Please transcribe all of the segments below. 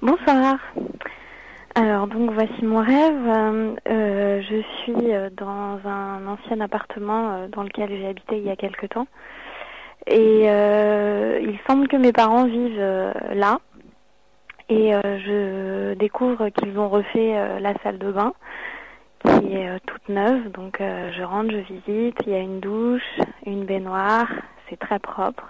Bonsoir. Alors donc voici mon rêve. Je suis dans un ancien appartement dans lequel j'ai habité il y a quelque temps. Et il semble que mes parents vivent là. Et je découvre qu'ils ont refait la salle de bain, qui est toute neuve. Donc je rentre, je visite, il y a une douche, une baignoire, c'est très propre.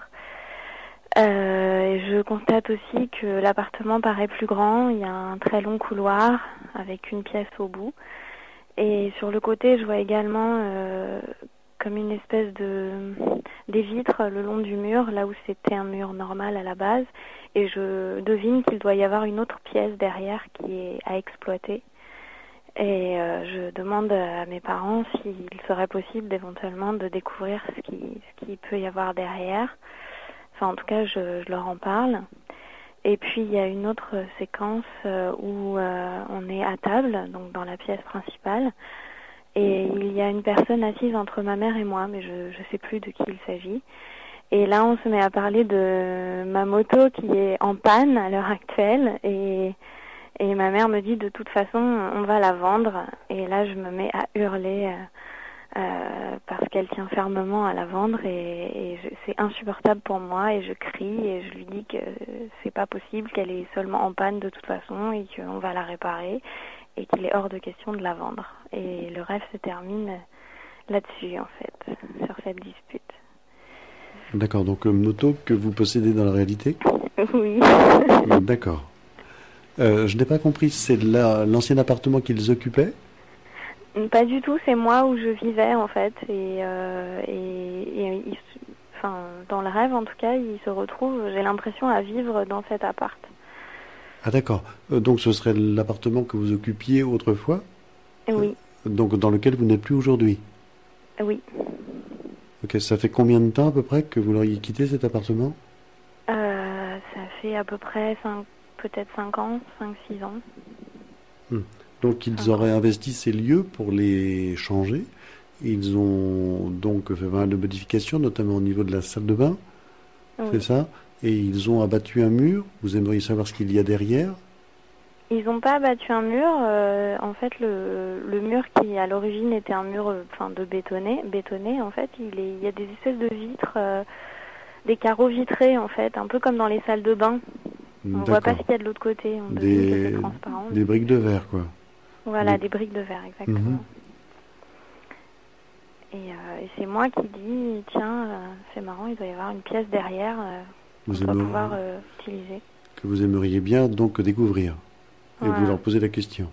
Je constate aussi que l'appartement paraît plus grand, il y a un très long couloir avec une pièce au bout. Et sur le côté, je vois également comme une espèce des vitres le long du mur, là où c'était un mur normal à la base. Et je devine qu'il doit y avoir une autre pièce derrière qui est à exploiter. Et je demande à mes parents s'il serait possible d'éventuellement de découvrir ce qu'il peut y avoir derrière. Enfin, en tout cas, je leur en parle. Et puis, il y a une autre séquence où on est à table, donc dans la pièce principale. Et il y a une personne assise entre ma mère et moi, mais je ne sais plus de qui il s'agit. Et là, on se met à parler de ma moto qui est en panne à l'heure actuelle. Et ma mère me dit, de toute façon, on va la vendre. Et là, je me mets à hurler parce qu'elle tient fermement à la vendre. C'est insupportable pour moi. Et je crie et je lui dis que c'est pas possible, qu'elle est seulement en panne de toute façon et qu'on va la réparer. Et qu'il est hors de question de la vendre. Et le rêve se termine là-dessus, en fait, sur cette dispute. D'accord, donc moto que vous possédez dans la réalité ? Oui. D'accord. Je n'ai pas compris, c'est l'ancien appartement qu'ils occupaient ? Pas du tout, c'est moi où je vivais, en fait. Enfin, dans le rêve, en tout cas, il se retrouve, j'ai l'impression, à vivre dans cet appart. Ah d'accord, donc ce serait l'appartement que vous occupiez autrefois ? Oui. Donc dans lequel vous n'êtes plus aujourd'hui ? Oui. Ok, ça fait combien de temps à peu près que vous l'auriez quitté cet appartement ? Ça fait à peu près peut-être 5 ans, 5-6 ans. Donc ils auraient investi ces lieux pour les changer. Ils ont donc fait pas mal de modifications, notamment au niveau de la salle de bain. Oui. C'est ça ? Et ils ont abattu un mur. Vous aimeriez savoir ce qu'il y a derrière ? Ils n'ont pas abattu un mur. En fait, le mur qui, à l'origine, était un mur de bétonné, en fait, il y a des espèces de vitres, des carreaux vitrés, en fait, un peu comme dans les salles de bain. On ne voit pas ce qu'il y a de l'autre côté. On devine que c'est transparent. Des briques de verre, quoi. Voilà, des briques de verre, exactement. Et c'est moi qui dis, tiens, c'est marrant, il doit y avoir une pièce derrière qu'on va pouvoir utiliser. Que vous aimeriez bien donc découvrir. Et vous leur posez la question.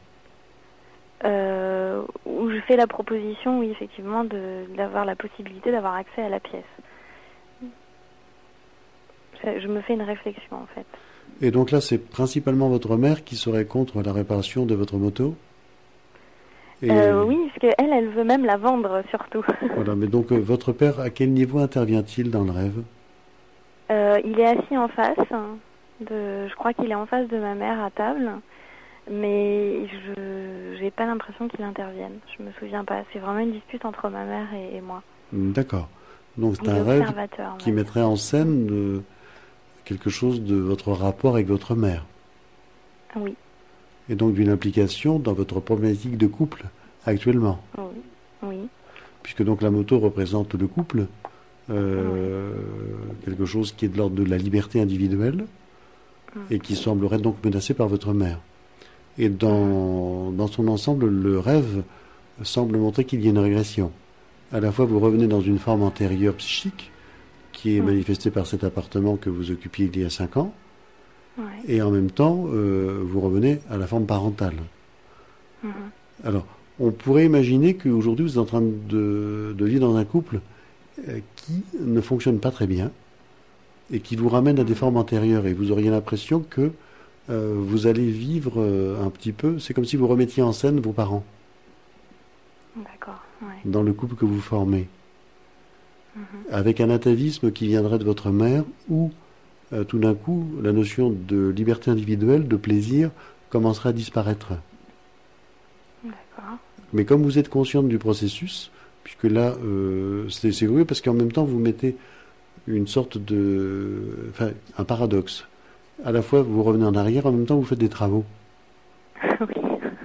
Où je fais la proposition, oui, effectivement, d'avoir la possibilité d'avoir accès à la pièce. Je me fais une réflexion, en fait. Et donc là, c'est principalement votre mère qui serait contre la réparation de votre moto ? Oui, parce qu'elle veut même la vendre, surtout. Voilà, mais donc votre père, à quel niveau intervient-il dans le rêve ? Il est assis en face. Je crois qu'il est en face de ma mère à table. Mais je n'ai pas l'impression qu'il intervienne. Je me souviens pas. C'est vraiment une dispute entre ma mère et moi. D'accord. Donc c'est un rêve qui mettrait en scène quelque chose de votre rapport avec votre mère. Oui. Et donc d'une implication dans votre problématique de couple actuellement. Oui. Oui. Puisque donc la moto représente le couple, quelque chose qui est de l'ordre de la liberté individuelle et qui semblerait donc menacé par votre mère. Et dans son ensemble, le rêve semble montrer qu'il y a une régression. À la fois, vous revenez dans une forme antérieure psychique, qui est manifestée par cet appartement que vous occupiez il y a 5 ans, et en même temps, vous revenez à la forme parentale. Alors, on pourrait imaginer qu'aujourd'hui, vous êtes en train de vivre dans un couple qui ne fonctionne pas très bien, et qui vous ramène à des formes antérieures, et vous auriez l'impression que vous allez vivre un petit peu, c'est comme si vous remettiez en scène vos parents. D'accord, ouais. Dans le couple que vous formez. Avec un atavisme qui viendrait de votre mère, où tout d'un coup, la notion de liberté individuelle, de plaisir, commencerait à disparaître. D'accord. Mais comme vous êtes consciente du processus, puisque là, c'est curieux, parce qu'en même temps, vous mettez une sorte un paradoxe. à la fois vous revenez en arrière, en même temps vous faites des travaux. Oui.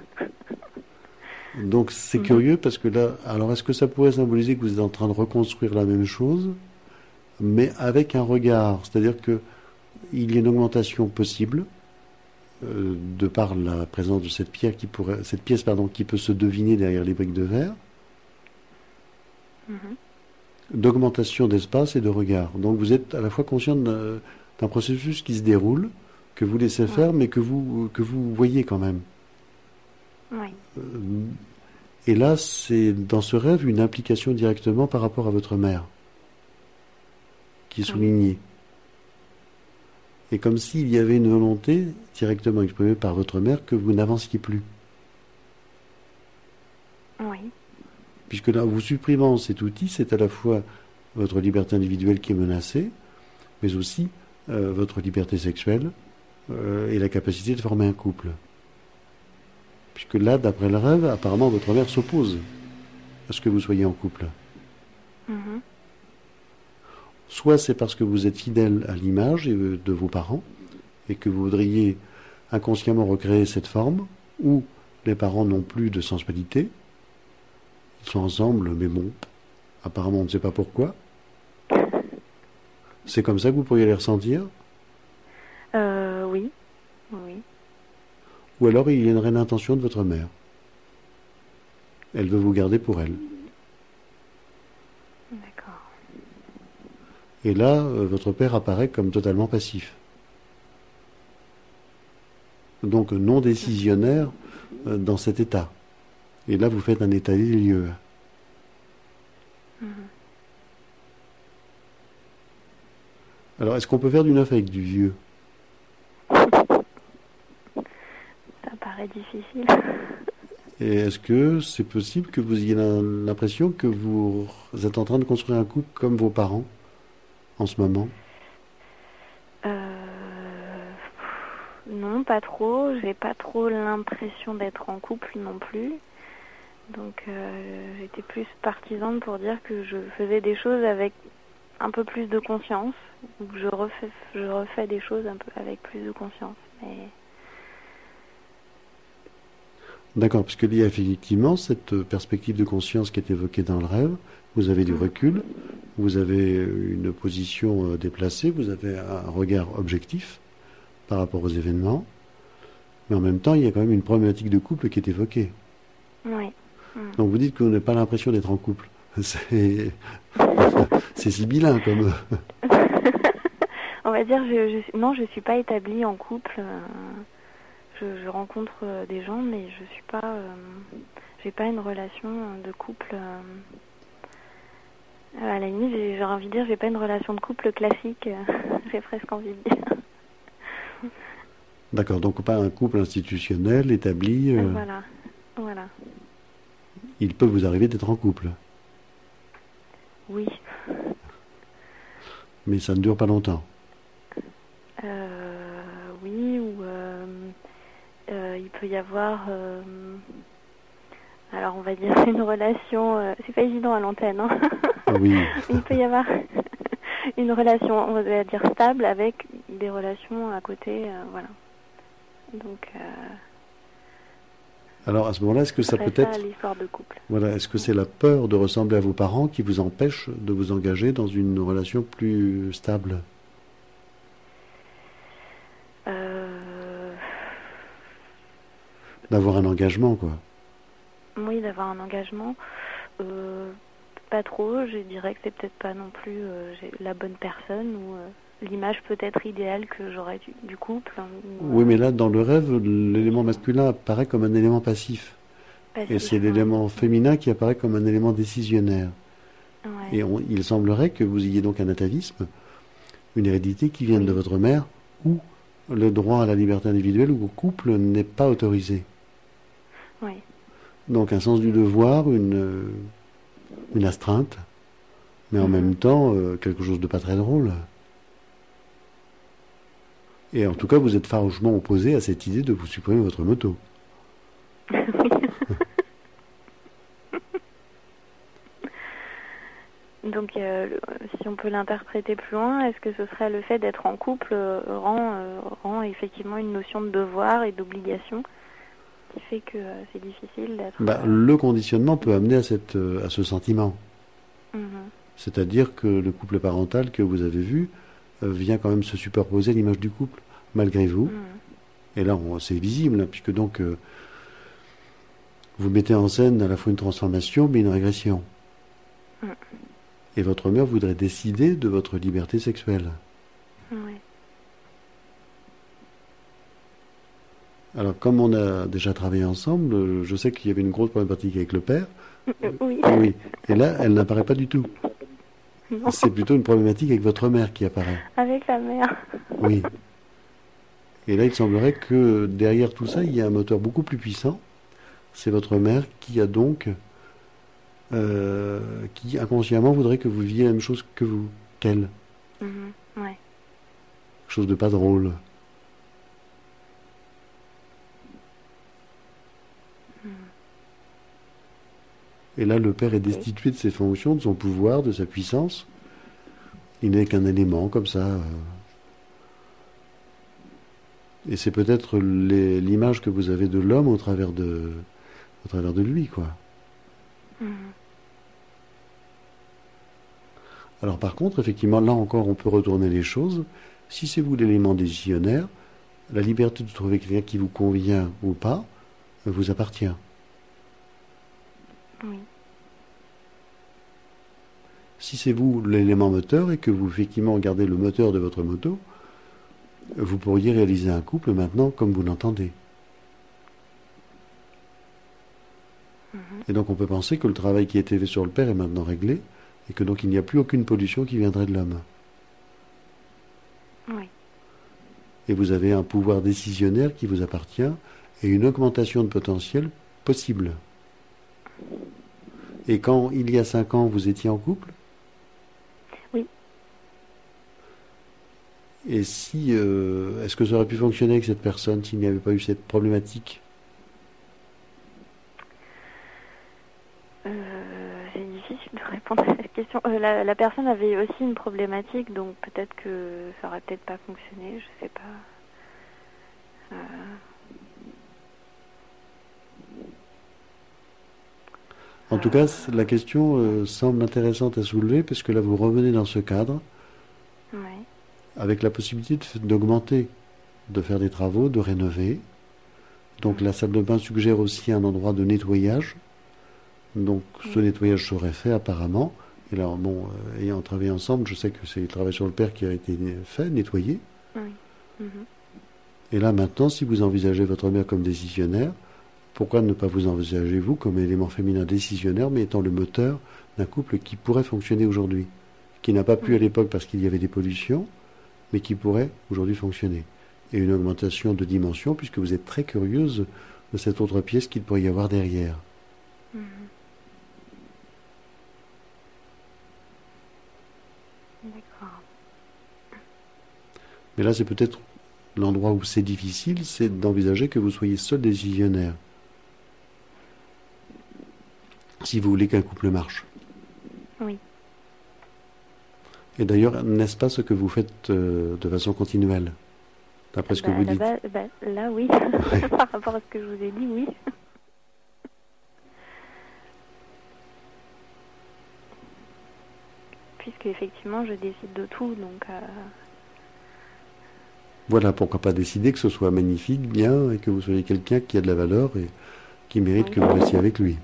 Donc c'est curieux parce que là, alors est-ce que ça pourrait symboliser que vous êtes en train de reconstruire la même chose, mais avec un regard, c'est-à-dire que il y a une augmentation possible de par la présence de cette pièce pardon, qui peut se deviner derrière les briques de verre, d'augmentation d'espace et de regard. Donc vous êtes à la fois conscient d'un processus qui se déroule, que vous laissez faire, mais que vous voyez quand même. Oui. Et là, c'est dans ce rêve une implication directement par rapport à votre mère, qui est soulignée. Et comme s'il y avait une volonté directement exprimée par votre mère que vous n'avanciez plus. Oui. Puisque là, vous supprimant cet outil, c'est à la fois votre liberté individuelle qui est menacée, mais aussi votre liberté sexuelle et la capacité de former un couple. Puisque là, d'après le rêve, apparemment, votre mère s'oppose à ce que vous soyez en couple. Soit c'est parce que vous êtes fidèle à l'image de vos parents et que vous voudriez inconsciemment recréer cette forme, ou les parents n'ont plus de sensualité. Ils sont ensemble, mais bon, apparemment on ne sait pas pourquoi. C'est comme ça que vous pourriez les ressentir? Oui. Oui. Ou alors il y a une réelle intention de votre mère. Elle veut vous garder pour elle. D'accord. Et là, votre père apparaît comme totalement passif. Donc non décisionnaire dans cet état. Et là, vous faites un état des lieux. Alors, est-ce qu'on peut faire du neuf avec du vieux? Ça paraît difficile. Et est-ce que c'est possible que vous ayez l'impression que vous êtes en train de construire un couple comme vos parents en ce moment? Non, pas trop. J'ai pas trop l'impression d'être en couple non plus. Donc j'étais plus partisane pour dire que je faisais des choses avec un peu plus de conscience, ou que je refais des choses un peu avec plus de conscience. Mais... D'accord, parce qu'il y a effectivement cette perspective de conscience qui est évoquée dans le rêve. Vous avez du recul, vous avez une position déplacée, vous avez un regard objectif par rapport aux événements, mais en même temps, il y a quand même une problématique de couple qui est évoquée. Oui. Donc vous dites que vous n'avez pas l'impression d'être en couple. C'est sibyllin comme... On va dire, non, je suis pas établie en couple. Je rencontre des gens, mais je suis pas, j'ai pas une relation de couple. À la limite, j'ai envie de dire, j'ai pas une relation de couple classique. J'ai presque envie de dire. D'accord, donc pas un couple institutionnel établi. Voilà. Il peut vous arriver d'être en couple. Oui. Mais ça ne dure pas longtemps. Oui, ou il peut y avoir, alors on va dire une relation, c'est pas évident à l'antenne, hein. Oui. Il peut y avoir une relation, on va dire stable, avec des relations à côté, voilà. Donc. Alors à ce moment-là, est-ce que ça peut être l'histoire de couple. Voilà, est-ce que c'est la peur de ressembler à vos parents qui vous empêche de vous engager dans une relation plus stable? D'avoir un engagement, quoi. Oui, d'avoir un engagement. Pas trop, je dirais que c'est peut-être pas non plus la bonne personne ou l'image peut-être idéale que j'aurais du couple. Oui, mais là, dans le rêve, l'élément masculin apparaît comme un élément passif. Et c'est l'élément féminin qui apparaît comme un élément décisionnaire. Ouais. Et il semblerait que vous ayez donc un atavisme, une hérédité qui vienne de votre mère, où le droit à la liberté individuelle ou au couple n'est pas autorisé. Oui. Donc un sens du devoir, une astreinte, mais en même temps quelque chose de pas très drôle. Et en tout cas, vous êtes farouchement opposé à cette idée de vous supprimer votre moto. Donc, si on peut l'interpréter plus loin, est-ce que ce serait le fait d'être en couple rend effectivement une notion de devoir et d'obligation qui fait que c'est difficile d'être... Le conditionnement peut amener à ce sentiment. Mhm. C'est-à-dire que le couple parental que vous avez vu vient quand même se superposer à l'image du couple, malgré vous. Mhm. Et là, c'est visible, puisque donc vous mettez en scène à la fois une transformation, mais une régression. Mhm. Et votre mère voudrait décider de votre liberté sexuelle. Ouais. Alors, comme on a déjà travaillé ensemble, je sais qu'il y avait une grosse problématique avec le père. Oui. Oui. Et là, elle n'apparaît pas du tout. Non. C'est plutôt une problématique avec votre mère qui apparaît. Avec la mère. Oui. Et là, il semblerait que derrière tout ça, il y a un moteur beaucoup plus puissant. C'est votre mère qui a donc, qui inconsciemment voudrait que vous viviez la même chose que vous, qu'elle. Mhm. Ouais. Chose de pas drôle. Mhm. Et là, le père est destitué de ses fonctions, de son pouvoir, de sa puissance. Il n'est qu'un élément comme ça. Et c'est peut-être l'image que vous avez de l'homme au travers de lui, quoi. Mhm. Alors par contre, effectivement, là encore, on peut retourner les choses. Si c'est vous l'élément décisionnaire, la liberté de trouver quelqu'un qui vous convient ou pas vous appartient. Oui. Si c'est vous l'élément moteur et que vous effectivement regardez le moteur de votre moto, vous pourriez réaliser un couple maintenant comme vous l'entendez. Mhm. Et donc on peut penser que le travail qui a été fait sur le père est maintenant réglé et que donc il n'y a plus aucune pollution qui viendrait de l'homme. Oui. Et vous avez un pouvoir décisionnaire qui vous appartient et une augmentation de potentiel possible. Et quand il y a 5 ans vous étiez en couple? Oui. Et si est-ce que ça aurait pu fonctionner avec cette personne s'il n'y avait pas eu cette problématique? C'est difficile de répondre à cette question. La personne avait aussi une problématique, donc peut-être que ça aurait peut-être pas fonctionné, je sais pas. En tout cas, la question semble intéressante à soulever parce que là vous revenez dans ce cadre Ouais. avec la possibilité d'augmenter, de faire des travaux, de rénover. Donc la salle de bain suggère aussi un endroit de nettoyage. Donc ce nettoyage serait fait apparemment. Et là, bon, ayant travaillé ensemble, je sais que c'est le travail sur le père qui a été fait, nettoyé. Oui. Mhm. Et là maintenant, si vous envisagez votre mère comme décisionnaire, pourquoi ne pas vous envisager vous comme élément féminin décisionnaire, mais étant le moteur d'un couple qui pourrait fonctionner aujourd'hui, qui n'a pas pu à l'époque parce qu'il y avait des pollutions, mais qui pourrait aujourd'hui fonctionner. Et une augmentation de dimension, puisque vous êtes très curieuse de cette autre pièce qu'il pourrait y avoir derrière. Mhm. D'accord. Mais là, c'est peut-être l'endroit où c'est difficile, c'est d'envisager que vous soyez seul décisionnaire. Si vous voulez qu'un couple marche. Oui. Et d'ailleurs, n'est-ce pas ce que vous faites de façon continuelle, d'après ce que vous dites? Là, oui. Par rapport à ce que je vous ai dit, oui. Puisque effectivement, je décide de tout, donc... Voilà, pourquoi pas décider que ce soit magnifique, bien, et que vous soyez quelqu'un qui a de la valeur et qui mérite Oui. que vous restiez avec lui.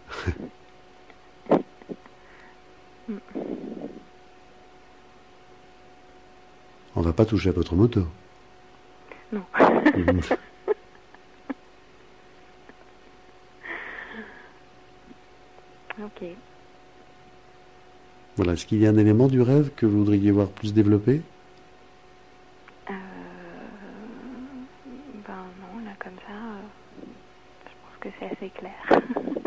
On va pas toucher à votre moto. Non. Ok. Voilà, est-ce qu'il y a un élément du rêve que vous voudriez voir plus développé? Ben non, là comme ça, je pense que c'est assez clair.